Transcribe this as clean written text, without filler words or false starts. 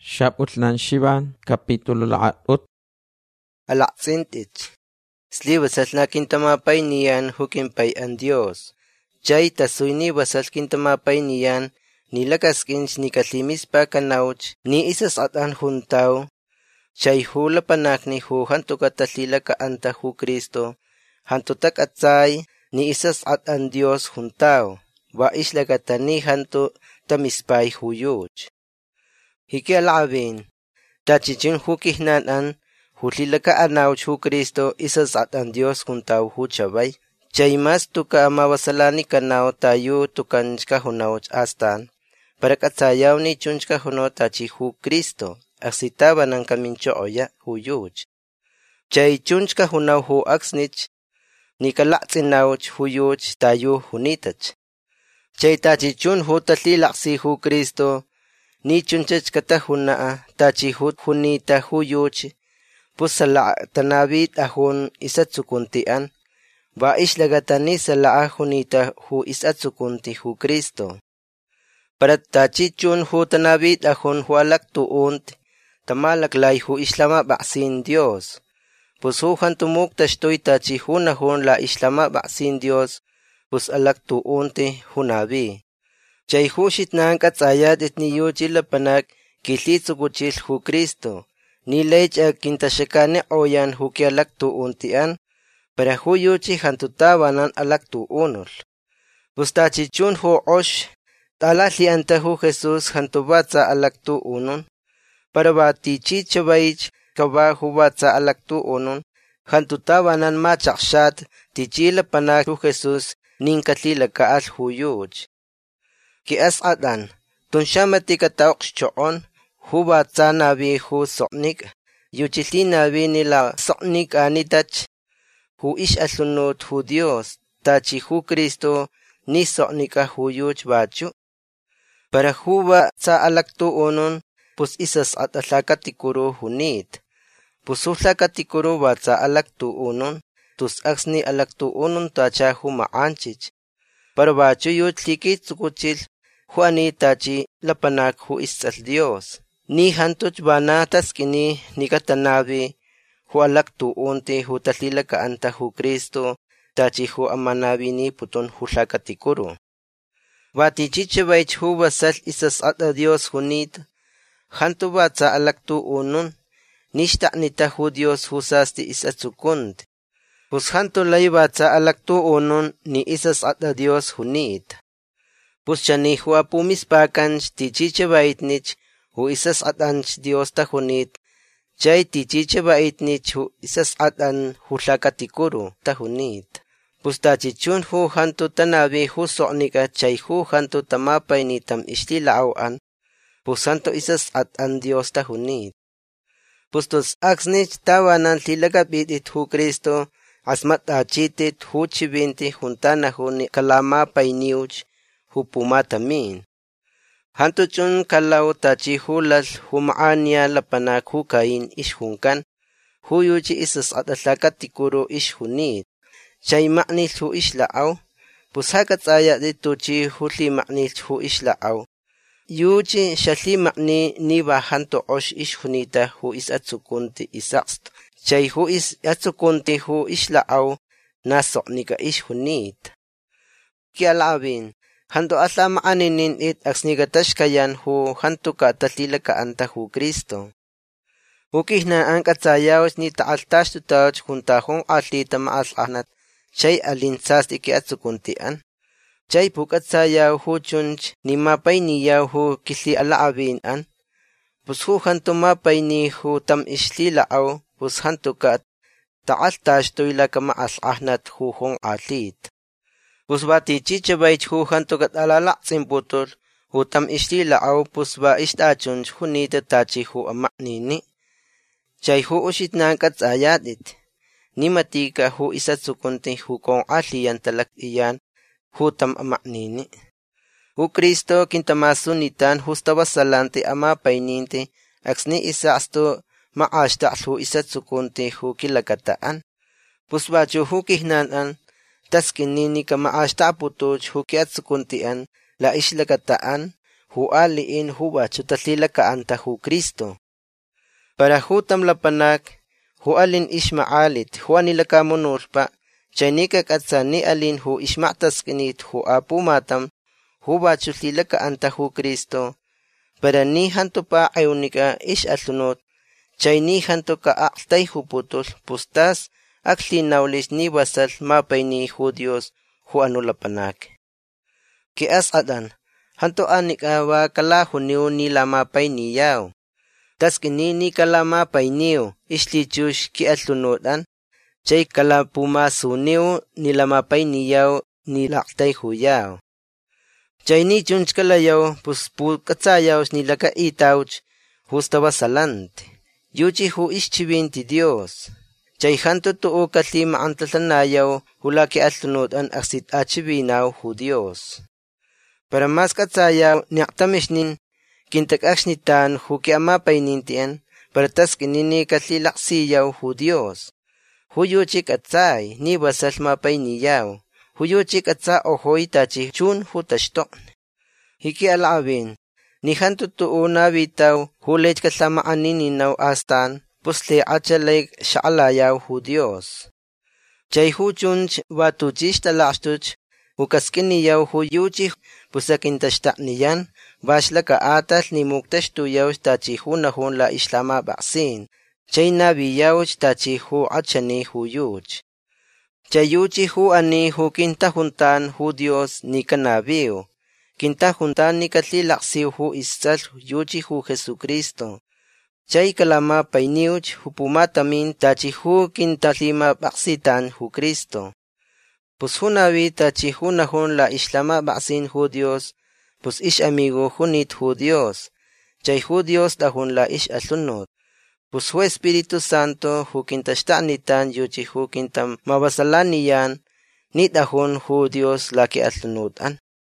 Xaputlan Shivan, capítulo la'at. Alaqtzintich. Sli wasalna kintamapay niyan hukinpay an Dios. Chay tasuyni wasal kintamapay niyan nilakaskinch nikatlimispa kanauch ni isas atan juntaw. Chay hula panakni hu hantukatalilaka anta hu Cristo. Hantutak atzay ni isas atan Dios juntaw. Wa islakatani hantu tamispay huyuch. Hiki alabin. Tachichin hukihnan an hulilaka anauch hu Cristo isas atan Dios juntaw hu chabay. Chay mas tuka mawasalani kanaw tayo tukanchka hunauch astan. Para katsayaw ni chunchka huno tachi hu Cristo. Aksitaba ng kamincho oya huyuch. Chay chunchka hunaw hu aksnich. Nikalaksinauch huyuch tayo hunitach. Chay tachichun hu tatlilaksi hu Cristo. Ni chunchach katahunaa tachi hu hunita huyuch. Pusala tanabit ahun isatsukuntian. Ba islagatani salaa hunita hu isatsukunti hu Cristo. Para tachichun hu tanabit ahun hu alaktuunt. Tamalaklay hu islama baksin Dios. Pus hu hantumuk tashtoy tachi hunahun la islama baksin Dios. Pus alaktuunti hunabi. Chay hushit nang katsayat et niyo chilapanak kilitsukuchil hu Cristo. Nilech kintashakane oyan hu kialaktuuntian. Para huyuchi hantutawanan alaktuunol. Pus tachichun hu osh. Talali anta hu Jesus hantubatsa alaktuunon. Para batichi chabayich kaba hubatsa alaktuunon. Hantutawanan machakshat tichilapanak hu Jesus ninkatlilakaal huyuch. Ki as'atan, tunshamati katawq choon, hubatsa nabi hu soqnik, yuchili nabi nila soqnik anitach, hu ish asunot hu Dios, tachi hu Cristo, ni soqnika huyuch bachu. Para huba sa alaktuunon, pus isas at atlakatikuro hunit. Pusuhlakatikuro batsa alaktuunon, tus aksni alaktuunon tacha humaanchich. Para bachu yuchlikit sukuchil, Juani tachi lapanak hu isal Dios. Ni hantuch bana taskini ni katanabi hu alaktuunti hu tatlilaka anta hu Cristo tachi hu amanabi ni puton hu lakatikuro. Batichichebaych hu basal isas ata Dios hunit. Hantu batsa alaktuunun. Nishtaknita hu Dios hu sasti isatsukunt. Pus hantu lay batsa alaktuunun ni isas ata Dios hunit. Pus chani hu apumispakanch tichichebaitnich hu isas atanch Dios tahunit. Chay tichichebaitnich hu isas atan hu lakatikuro tahunit. Pus tachichun hu hantu tanabi hu soqnika chay hu hantu tamapay ni tam ishtilaawan. Pus hantu isas atan Dios tahunit. Pus tus aksnich tawanan tilakapitit hu Cristo asmat achitit hu chibinti juntana hu ni kalamapay niuch. Hupumatamin. Hantuchun kalaw tachi hulal humaanya lapanak hukain ishunkan. Huyuchi isas atatlakatikuro ishunit. Chay maknil hu ishlaaw. Pusakatsaya dituchi huli maknil hu ishlaaw. Yuchi shali makni niba hanto osh ishunita hu isatsukunti isakst. Chay hu isatsukunti hu ishlaaw nasoknika ishunit. Kialabin. Hanto asama aninin it aksnigatashkayan hu hanto ka tatlilaka anta hu Cristo. Ukihna ang katsayawas ni taaltash tutawch kuntahong atlita maaslahnat chay alinsas iki atsukuntian. Chay pukatsayaw hu chunch ni mapay niyaw hu kisli alaabinan. Pus hu hanto mapay ni hu tam ishlilaaw pus hanto ka taaltash tuylaka maaslahnat hu hong atlit. Pusba tichichebaych hu hanto kat alalaksin putol, hu tam ishtilaaw pusba ishtachunch hunita tachi hu amaknini. Chay hu ushit na katsayatit. Ni matika hu isatsukunti hu kong aliyan talak iyan, hu tam amaknini. Hu Cristo kintamasunitan hustawasalante amapayninti, aksni isaasto maashtak hu isatsukunti hu kilakataan. Pusba chu hu kihnanan, taskinini ka maashtaputuch hu kiatsukuntian la islakataan hu aliin hu bachutalilakaanta hu Cristo. Para hu tamlapanak, hu alin ismaalit hu anilakamunulpa, chaynika katsa ni alin hu ismactaskinit hu apumatam, hu bachulilakaanta hu Cristo, para ni hantupa ayunika atlunot, chay ni hantuka aqtay hu putul, pustas aklinawlis ni basal mapay ni hu Dios hu anulapanak. Kias adan, hanto anika wa kalahuniw nila mapay niyaw. Tas kinini kalamapay niyo, islichush ki atlunotan, chay kalapumasuniw nila mapay niyaw nilaktay huyaw. Chay ni chunch kalayaw, puspu katsayaw nila kaitawch, hustawa salante. Yuchi hu ischibinti Dios. Chay hanto tuo katli maantatanayaw, hula ki atlunotan aksit achibinaw hu Dios. Para mas katsayaw niaktamishnin, kintakashnitan hu ki amapaynintian, para tas kinini katlilaksiyaw hu Dios. Hu yuchi katsay, ni basal mapayniyaw. Hu yuchi katsa ohoy tachi chun hu tashtokn. Hiki alawin, ni hanto tuo nabitaw, hu lech katlamaanininaw astan, pusle achalay shaalayaw hu Dios. Chay hu chunch watuchish talakstuch, hu kaskiniyaw hu yuchi pusakintashtakniyan, Bashlaka atal ni muktashtuyaw tachi hunahun la islama baksin. Chay nabiyaw tachi hu achani hu yuch. Chay yuchi hu ani hu kintahuntan hu Dios ni kanabiw. Kintahuntan ni katlilaksiw hu isal yuchi hu Jesucristo. Chay kalama payniuch hu pumatamin tachi hu kintahlima baksitan hu Cristo. Pus hunawi tachi hunahun la islama baksin hu Dios. Pues ish amigo hunit hu Dios, chay hu Dios dahun la ish atlunot. Pues hu Espíritu Santo hu kintashtaanitan yuchi hu kintam mabasalaniyan, ni dahun hu Dios la ki atlunotan.